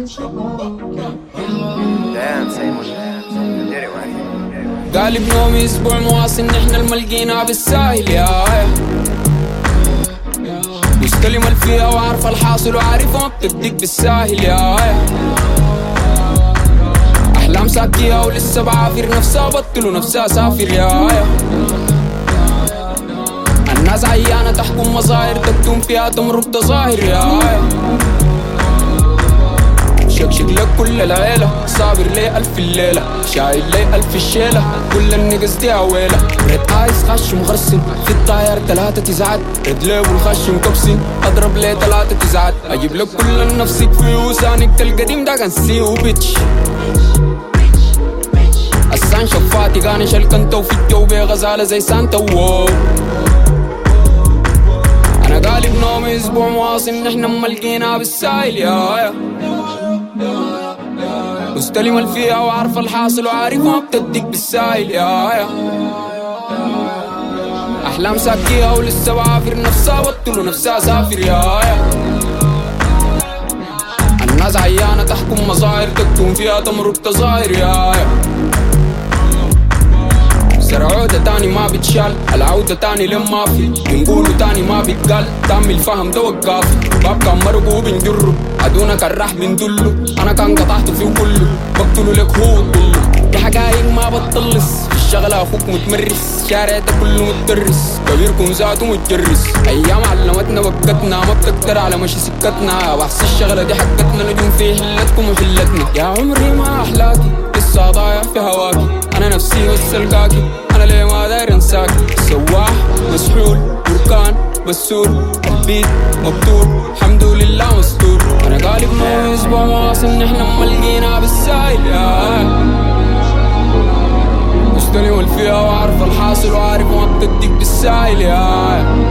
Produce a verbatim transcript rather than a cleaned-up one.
قالب نومي اسبوع مواصل نحن الملقينا بالساهل يا مستلم الفيها وعارف الحاصل وعارفه ما بتدق بالساهل يا أحلام ساكيها ولسه بعافر نفسها بطلوا نفسها سافر يا الناس عيانة تحكم مظاهر تكتم فيها تمرق تظاهر يا شكشك لك كل العيلة صابر لي ألف الليلة شايل لي ألف الشيلة كل النقص دي عويلة ريد آيس خش مغرسن في الطاير تلاتة تزعد ريد ليبل خش مكبسن أضرب لي تلاتة تزعد أجيب لك كل النفسك فيوسانك القديم ده كان سيو بيتش السان شفاتي غانش الكنتو في الجو غزالة زي سانتا وو أنا قالب نومي أسبوع مواصل نحن ملقينا بالسايل يا مستلم الفيها وعارف الحاصل وعارف ما بتدق بالسايل يا أحلام ساكيها ولسه بعافر نفسها بطلوا نفسها سافر يا الناس عيانة تحكم مظاهر تكتم فيها تمرق تظاهر يا عودة تاني ما بتشال العودة تاني لما في بنقولوا تاني ما بيتقال تامي الفهم ده وقافي باب كان مرقو بنجره عدونا كان راح بندله أنا كان قطعت فيه كله بقتله لك هو كله دي حقايق ما بتطلس في الشغلة أخوك متمرس شارع ده كله متدرس كبيركم ذاته متجرس أيام علمتنا وقتنا ما بتقدر على مشي سكتنا بحس الشغلة دي حقتنا نجوم في حلتكم وحلتنا يا عمري ما أحلاكي لسه ضايع في هواكي أنا نفسي وسلقاكي أنا ليه ما داير انساك سواح مسحول بركان بسول البيت مبتول الحمد لله مستور أنا قالب نومي أسبوع مواصل نحن ملقينا بالسايل يا مستلم الفيها وعارف الحاصل وعارف ما بتدق بالسايل يا